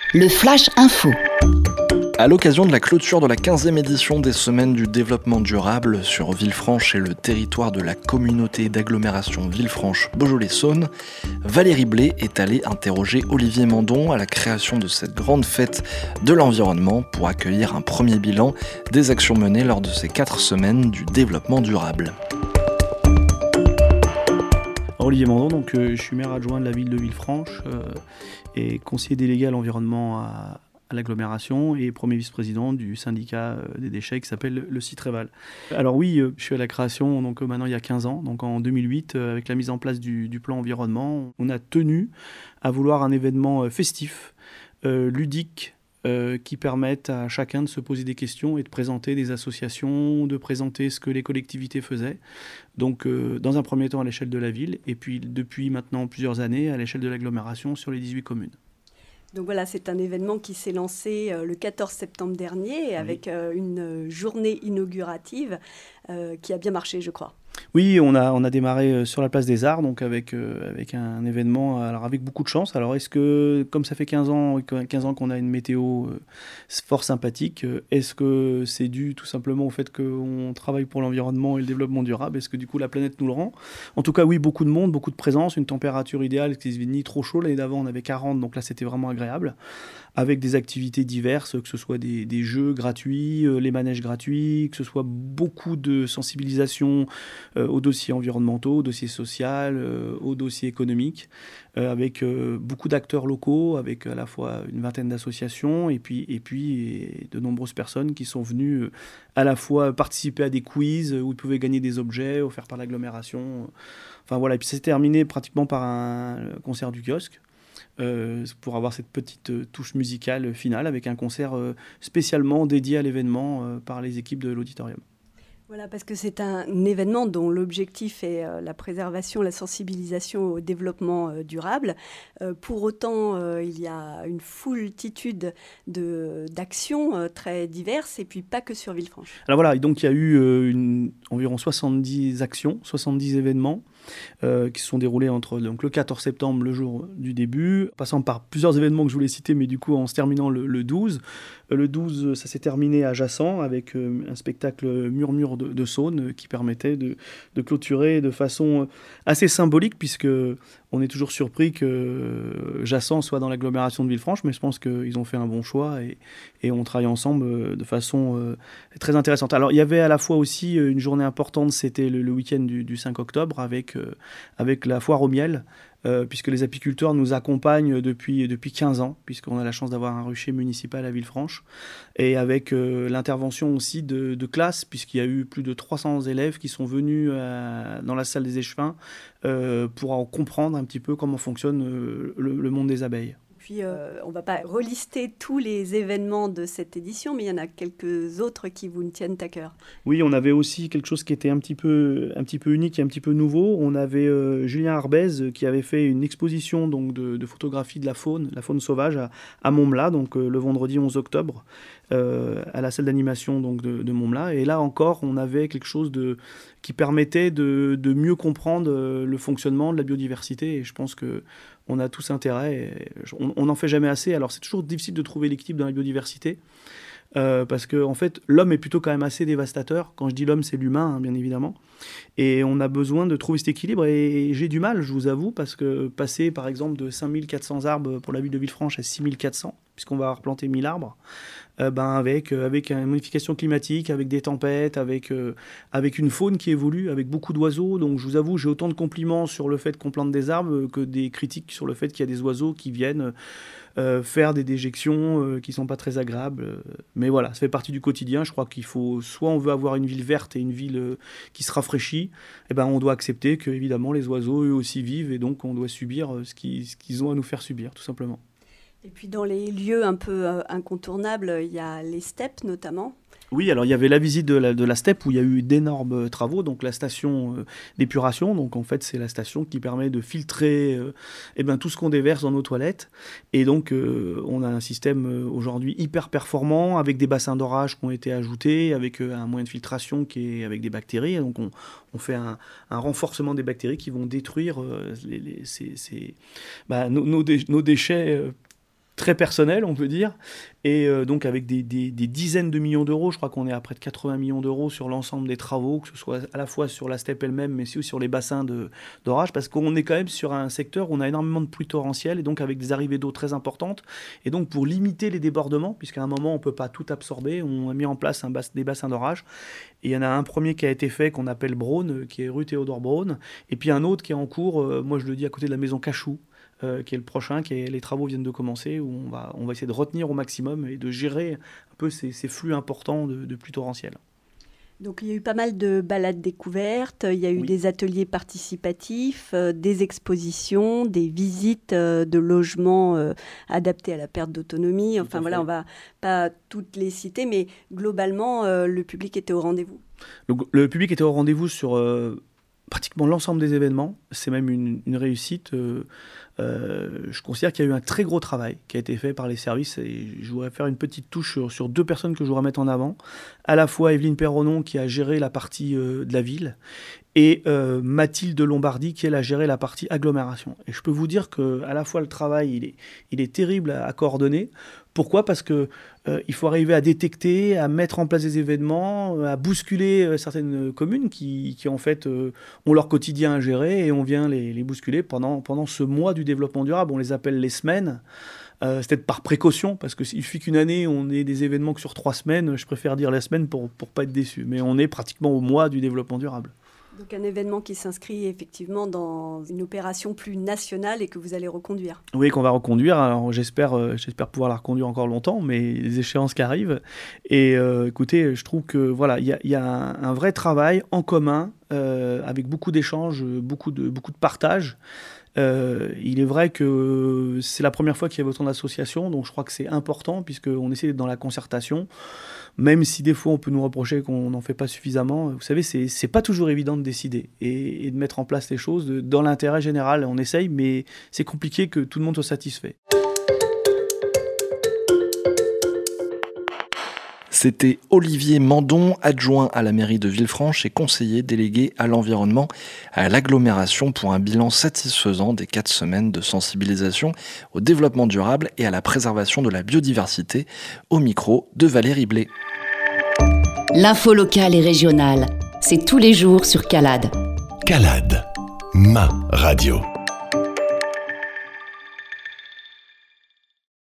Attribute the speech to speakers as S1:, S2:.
S1: Le Flash Info.
S2: À l'occasion de la clôture de la 15e édition des Semaines du développement durable sur Villefranche et le territoire de la communauté d'agglomération Villefranche-Beaujolais-Saône, Valérie Blé est allée interroger Olivier Mandon à la création de cette grande fête de l'environnement pour accueillir un premier bilan des actions menées lors de ces 4 semaines du développement durable.
S3: Olivier Mandon, donc, je suis maire adjoint de la ville de Villefranche et conseiller délégué à l'environnement à l'agglomération et premier vice-président du syndicat des déchets qui s'appelle le Citréval. Alors oui, je suis à la création donc, maintenant il y a 15 ans, donc en 2008, avec la mise en place du plan environnement, on a tenu à vouloir un événement festif, ludique, qui permettent à chacun de se poser des questions et de présenter des associations, de présenter ce que les collectivités faisaient. Donc dans un premier temps à l'échelle de la ville et puis depuis maintenant plusieurs années à l'échelle de l'agglomération sur les 18 communes.
S4: Donc voilà, c'est un événement qui s'est lancé le 14 septembre dernier avec une journée inaugurative qui a bien marché, je crois.
S3: Oui, on a démarré sur la place des Arts, donc avec un événement, alors avec beaucoup de chance. Alors est-ce que, comme ça fait 15 ans qu'on a une météo fort sympathique, est-ce que c'est dû tout simplement au fait qu'on travaille pour l'environnement et le développement durable? Est-ce que du coup la planète nous le rend? En tout cas oui, beaucoup de monde, beaucoup de présence, une température idéale qui ne ni trop chaud. L'année d'avant on avait 40, donc là c'était vraiment agréable. Avec des activités diverses, que ce soit des jeux gratuits, les manèges gratuits, que ce soit beaucoup de sensibilisation aux dossiers environnementaux, aux dossiers sociaux, aux dossiers économiques, avec beaucoup d'acteurs locaux, avec à la fois une vingtaine d'associations et puis de nombreuses personnes qui sont venues à la fois participer à des quiz où ils pouvaient gagner des objets offerts par l'agglomération. Enfin voilà, et puis c'est terminé pratiquement par un concert du kiosque. Pour avoir cette petite touche musicale finale avec un concert spécialement dédié à l'événement par les équipes de l'auditorium.
S4: Voilà, parce que c'est un événement dont l'objectif est la préservation, la sensibilisation au développement durable. Pour autant, il y a une foultitude d'actions très diverses, et puis pas que sur Villefranche.
S3: Alors voilà, donc il y a eu environ 70 actions, 70 événements qui se sont déroulés entre donc, le 14 septembre, le jour du début, passant par plusieurs événements que je voulais citer, mais du coup en se terminant le 12. Le 12, ça s'est terminé à Jassan avec un spectacle Murmure de Saône qui permettait de clôturer de façon assez symbolique, puisque on est toujours surpris que Jassan soit dans l'agglomération de Villefranche, mais je pense qu'ils ont fait un bon choix et on travaille ensemble de façon très intéressante. Alors il y avait à la fois aussi une journée importante, c'était le week-end du 5 octobre avec la foire au miel, puisque les apiculteurs nous accompagnent depuis 15 ans, puisqu'on a la chance d'avoir un rucher municipal à Villefranche, et avec l'intervention aussi de classes, puisqu'il y a eu plus de 300 élèves qui sont venus dans la salle des échevins pour en comprendre un petit peu comment fonctionne le monde des abeilles.
S4: Puis, on ne va pas relister tous les événements de cette édition, mais il y en a quelques autres qui vous tiennent à cœur.
S3: Oui, on avait aussi quelque chose qui était un petit peu unique et un petit peu nouveau. On avait Julien Arbez qui avait fait une exposition donc, de photographie de la faune sauvage à Montmela, donc le vendredi 11 octobre, à la salle d'animation donc, de Montmela. Et là encore, on avait quelque chose qui permettait de mieux comprendre le fonctionnement de la biodiversité. Et je pense qu'on a tous intérêt. On n'en fait jamais assez. Alors c'est toujours difficile de trouver l'équilibre dans la biodiversité. Parce que en fait, l'homme est plutôt quand même assez dévastateur. Quand je dis l'homme, c'est l'humain, hein, bien évidemment. Et on a besoin de trouver cet équilibre. Et j'ai du mal, je vous avoue, parce que passer, par exemple, de 5400 arbres pour la ville de Villefranche à 6400, puisqu'on va replanter 1000 arbres, avec une modification climatique, avec des tempêtes, avec une faune qui évolue, avec beaucoup d'oiseaux. Donc je vous avoue, j'ai autant de compliments sur le fait qu'on plante des arbres que des critiques sur le fait qu'il y a des oiseaux qui viennent faire des déjections qui ne sont pas très agréables. Mais voilà, ça fait partie du quotidien. Je crois qu'il faut, soit on veut avoir une ville verte et une ville qui se rafraîchit, on doit accepter que évidemment les oiseaux eux aussi vivent et donc on doit subir ce qu'ils ont à nous faire subir, tout simplement.
S4: Et puis dans les lieux un peu incontournables, il y a les steppes notamment.
S3: Oui, alors il y avait la visite de la steppe où il y a eu d'énormes travaux, donc la station d'épuration, donc en fait c'est la station qui permet de filtrer tout ce qu'on déverse dans nos toilettes. Et donc on a un système aujourd'hui hyper performant avec des bassins d'orage qui ont été ajoutés, avec un moyen de filtration qui est avec des bactéries. Et donc on fait un renforcement des bactéries qui vont détruire nos déchets très personnel, on peut dire, et donc avec des dizaines de millions d'euros. Je crois qu'on est à près de 80 millions d'euros sur l'ensemble des travaux, que ce soit à la fois sur la steppe elle-même, mais aussi sur les bassins d'orage, parce qu'on est quand même sur un secteur où on a énormément de pluies torrentielles, et donc avec des arrivées d'eau très importantes. Et donc pour limiter les débordements, puisqu'à un moment on ne peut pas tout absorber, on a mis en place des bassins d'orage. Et il y en a un premier qui a été fait, qu'on appelle Braun, qui est rue Théodore Braun, et puis un autre qui est en cours, moi je le dis, à côté de la maison Cachou, qui est le prochain, les travaux viennent de commencer, où on va essayer de retenir au maximum et de gérer un peu ces flux importants de pluies torrentielles.
S4: Donc il y a eu pas mal de balades découvertes, il y a eu des ateliers participatifs, des expositions, des visites de logements adaptés à la perte d'autonomie. Enfin voilà, on ne va pas toutes les citer, mais globalement, le public était au rendez-vous.
S3: Le public était au rendez-vous sur pratiquement l'ensemble des événements. C'est même une réussite. Je considère qu'il y a eu un très gros travail qui a été fait par les services, et je voudrais faire une petite touche sur deux personnes que je voudrais mettre en avant. À la fois Evelyne Perronon, qui a géré la partie de la ville, et Mathilde Lombardi, qui elle a géré la partie agglomération. Et je peux vous dire qu'à la fois le travail il est terrible à coordonner. Pourquoi ? Parce que il faut arriver à détecter, à mettre en place des événements, à bousculer certaines communes qui en fait ont leur quotidien à gérer, et on vient les bousculer pendant ce mois du développement durable. On les appelle les semaines. C'est peut-être par précaution, parce qu'il suffit qu'une année on ait des événements que sur 3 semaines. Je préfère dire la semaine pour pas être déçu. Mais on est pratiquement au mois du développement durable.
S4: Donc un événement qui s'inscrit effectivement dans une opération plus nationale et que vous allez reconduire.
S3: Oui, qu'on va reconduire. Alors j'espère pouvoir la reconduire encore longtemps, mais les échéances qui arrivent. Et écoutez, je trouve que voilà, il y a un vrai travail en commun, avec beaucoup d'échanges, beaucoup de partage. Il est vrai que c'est la première fois qu'il y a autant d'associations, donc je crois que c'est important, puisqu'on essaie d'être dans la concertation, même si des fois on peut nous reprocher qu'on n'en fait pas suffisamment. Vous savez, c'est pas toujours évident de décider et de mettre en place les choses dans l'intérêt général. On essaye, mais c'est compliqué que tout le monde soit satisfait.
S2: C'était Olivier Mandon, adjoint à la mairie de Villefranche et conseiller délégué à l'environnement à l'agglomération, pour un bilan satisfaisant des 4 semaines de sensibilisation au développement durable et à la préservation de la biodiversité, au micro de Valérie Blé.
S1: L'info locale et régionale, c'est tous les jours sur Calade.
S5: Calade, ma radio.